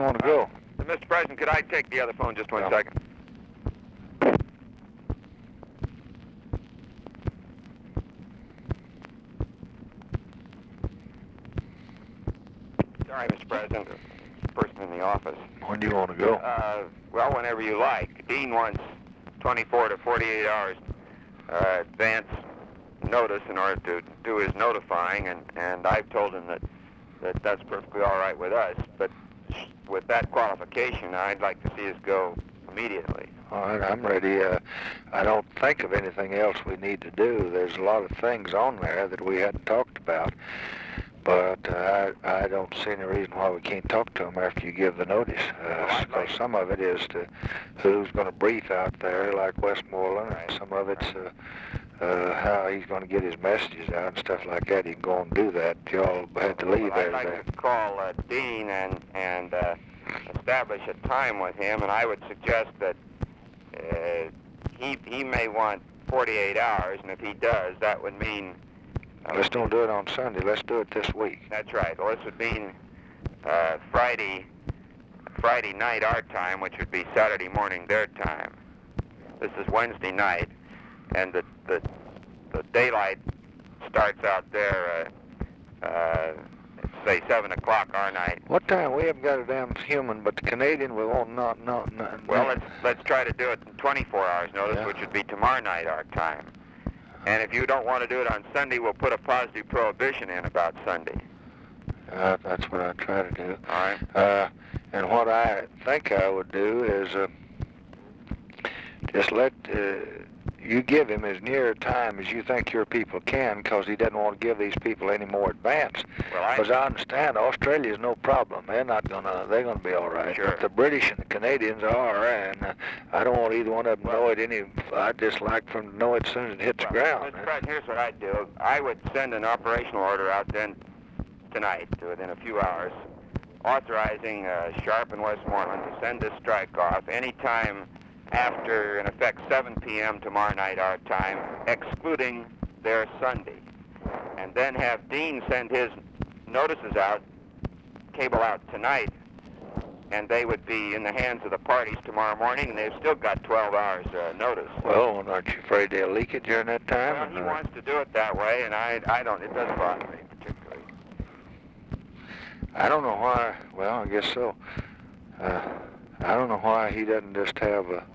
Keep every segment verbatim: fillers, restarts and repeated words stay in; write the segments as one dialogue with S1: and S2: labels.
S1: want to go?
S2: Uh, Mister President, could I take the other phone just one
S1: Yeah.
S2: second? Sorry, Mister President. Person in the office.
S1: When do you want to go?
S2: Uh, well, whenever you like. Dean wants twenty-four to forty-eight hours uh, advance notice in order to do his notifying, and, and I've told him that, that that's perfectly all right with us. But with that qualification, I'd like to see us go immediately.
S1: All right, I'm ready. Uh, I don't think of anything else we need to do. There's a lot of things on there that we hadn't talked about, but uh, I, I don't see any reason why we can't talk to them after you give the notice. Uh,
S2: Well, I'd like-
S1: some of it is to who's going to brief out there, like Westmoreland,
S2: Right.
S1: and some of it's uh, uh, how he's going to get his messages out and stuff like that. He can go and do that. Y'all had to leave
S2: Well,
S1: there
S2: I'd like
S1: today.
S2: to call uh, Dean and, and uh, establish a time with him, and I would suggest that uh, he, he may want forty-eight hours, and if he does, that would mean... Uh,
S1: Let's don't do it on Sunday. Let's do it this week.
S2: That's right. Well, this would mean uh, Friday, Friday night our time, which would be Saturday morning their time. This is Wednesday night, and the the, the daylight starts out there, uh, uh, say seven o'clock our night.
S1: What time? We haven't got a damn human, but the Canadian we won't not not. not
S2: Well,
S1: not.
S2: let's let's try to do it in twenty-four hours notice,
S1: Yeah.
S2: which would be tomorrow night our time. And if you don't want to do it on Sunday, we'll put a positive prohibition in about Sunday.
S1: Uh, that's what I try to do.
S2: All right.
S1: Uh, and what I think I would do is uh, just let uh, you give him as near a time as you think your people can, because he doesn't want to give these people any more advance.
S2: Well, I,
S1: Because I understand Australia's no problem. They're not gonna. They're gonna be all right.
S2: Sure.
S1: But the British and the Canadians are, and uh, I don't want either one of them to know it any. I'd just like for them to know it as soon as it hits the
S2: well,
S1: ground.
S2: Mister President, here's what I'd do. I would send an operational order out then tonight, within a few hours, authorizing uh, Sharp and Westmoreland to send this strike off anytime after, in effect, seven p.m. tomorrow night our time, excluding their Sunday. And then have Dean send his notices out, cable out tonight, and they would be in the hands of the parties tomorrow morning, and they've still got twelve hours uh, notice.
S1: Well, aren't you afraid they'll leak it during that time?
S2: Well, he
S1: Uh,
S2: wants to do it that way, and I, I don't, it doesn't bother me particularly.
S1: I don't know why. Well, I guess so. Uh, I don't know why he doesn't just have a.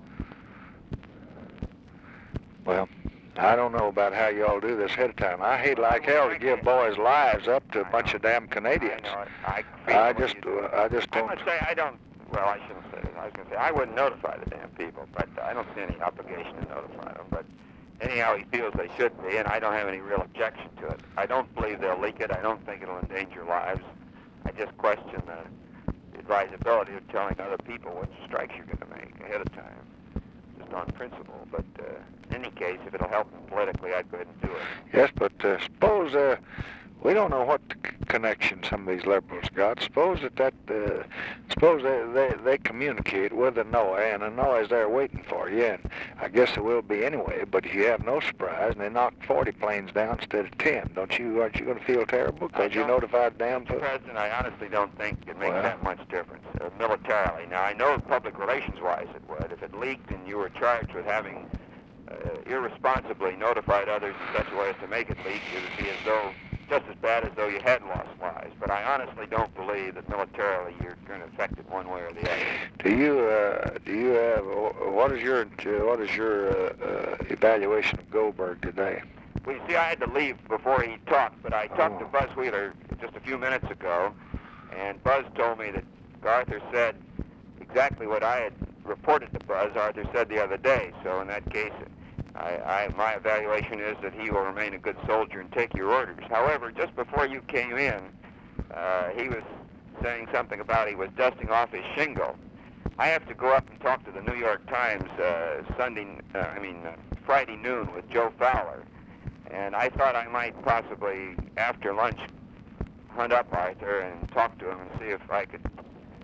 S1: Well, I don't know about how y'all do this ahead of time. I hate like hell to give boys' lives up to a bunch of damn Canadians.
S2: I know it. I,
S1: I
S2: feel
S1: just,
S2: what you-
S1: uh, I just
S2: I
S1: don't.
S2: must say I don't. Well, I shouldn't say this. I was going to say I wouldn't notify the damn people, but I don't see any obligation to notify them. But anyhow, he feels they should be, and I don't have any real objection to it. I don't believe they'll leak it. I don't think it'll endanger lives. I just question the, the advisability of telling other people what strikes you're going to make ahead of time, just on principle. But uh, in any case, if it'll help them politically, I'd go ahead and do it.
S1: Yes, but uh, suppose uh, we don't know what c- connection some of these liberals got. Suppose that that uh, suppose they, they they communicate with the Noah, and the Noah's there waiting for you. And I guess it will be anyway. But if you have no surprise, and they knock forty planes down instead of ten, don't you? Aren't you going to feel terrible because you
S2: don't-
S1: notified damn?
S2: Mister President, I honestly don't think it makes
S1: Well.
S2: that much difference uh, militarily. Now, I know public relations-wise it would. If it leaked and you were charged with having uh, irresponsibly notified others in such a way as to make it leak, it would be as though, just as bad as though you had lost lives. But I honestly don't believe that militarily you're going to affect it one way or the other.
S1: Do you uh, do you have what is your what is your uh, uh, evaluation of Goldberg today?
S2: Well, you see, I had to leave before he talked, but I talked to
S1: Oh.
S2: Buzz Wheeler just a few minutes ago, and Buzz told me that Arthur said exactly what I had reported to Buzz, Arthur said the other day. So in that case, I, I, my evaluation is that he will remain a good soldier and take your orders. However, just before you came in, uh, he was saying something about he was dusting off his shingle. I have to go up and talk to the New York Times uh, Sunday, uh, I mean uh, Friday noon with Joe Fowler, and I thought I might possibly, after lunch, hunt up Arthur and talk to him and see if I could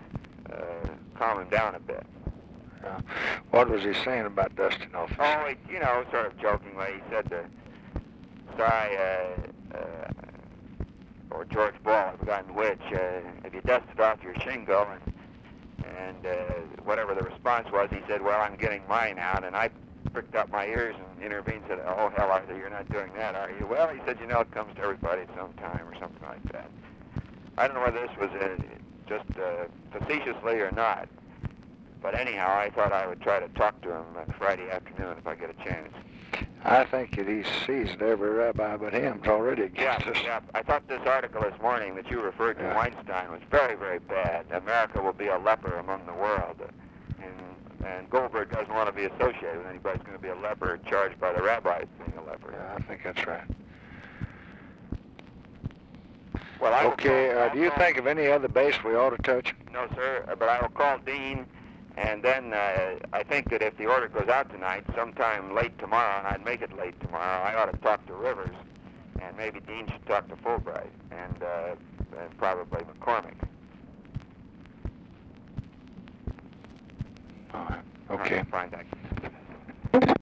S2: uh, calm him down a bit.
S1: Uh, what was he saying about dusting off his
S2: Oh, he, you know, sort of jokingly, he said to Cy, uh, uh, or George Ball, I've forgotten which, uh, if you dusted off your shingle and And uh, whatever the response was, he said, well, I'm getting mine out. And I pricked up my ears and intervened and said, oh, hell, Arthur, you're not doing that, are you? Well, he said, you know, it comes to everybody at some time or something like that. I don't know whether this was uh, just uh, facetiously or not. But anyhow, I thought I would try to talk to him uh, Friday afternoon if I get a chance.
S1: I think that he sees that every rabbi but him's already against
S2: Yeah,
S1: us.
S2: yeah. I thought this article this morning that you referred to,
S1: Yeah.
S2: Weinstein, was very, very bad. America will be a leper among the world. And, and Goldberg doesn't want to be associated with anybody who's going to be a leper charged by the rabbis being a leper.
S1: Yeah, I think that's right.
S2: Well, I will
S1: Okay,
S2: call-
S1: uh,
S2: I'll
S1: do you
S2: call-
S1: think of any other base we ought to touch?
S2: No, sir, but I will call Dean, and then uh, I think that if the order goes out tonight, sometime late tomorrow, and I'd make it late tomorrow, I ought to talk to Rivers, and maybe Dean should talk to Fulbright, and, uh, and probably McCormick.
S1: All right. Okay.
S2: Fine, thank you.